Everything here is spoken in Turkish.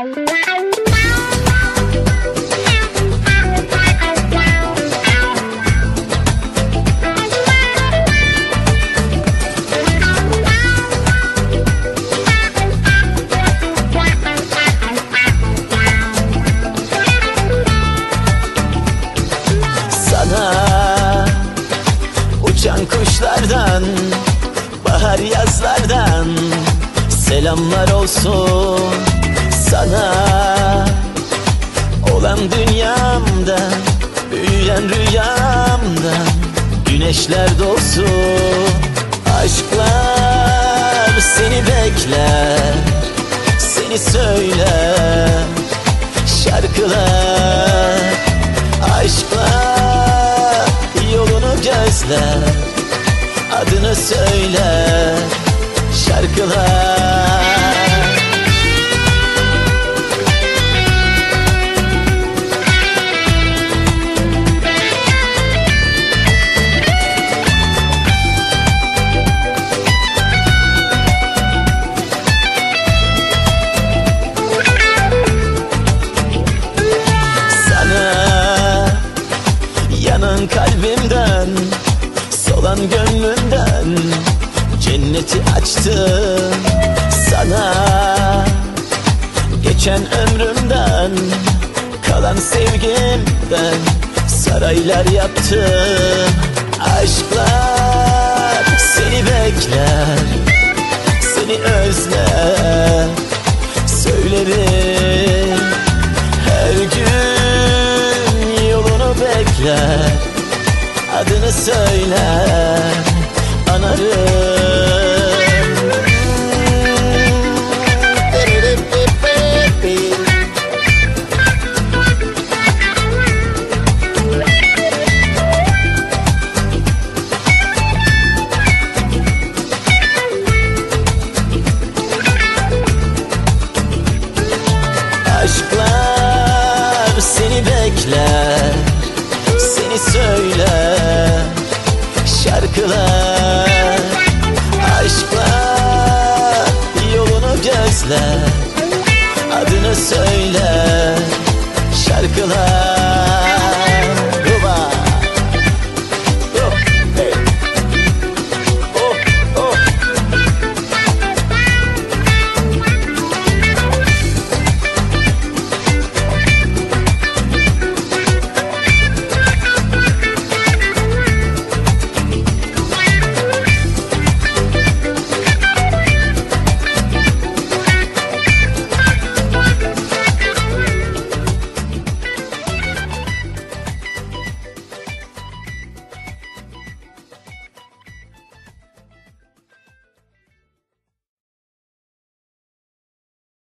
Uçan kuşlardan, bahar yazlardan selamlar olsun sana. Olan dünyamda, büyüyen rüyamda güneşler dolsun. Aşklar seni bekler, seni söyler şarkılar. Aşklar yolunu gözler, adını söyler şarkılar. Yanan kalbimden, solan gönlümden cenneti açtım sana. Geçen ömrümden, kalan sevgimden saraylar yaptım. Aşklar seni bekler, seni özler, söylerim her gün yolunu bekler, adını söyler anarım. Aşklar seni bekler, seni söyler şarkılar. Aşklar yolunu gözler, adını söyler şarkılar.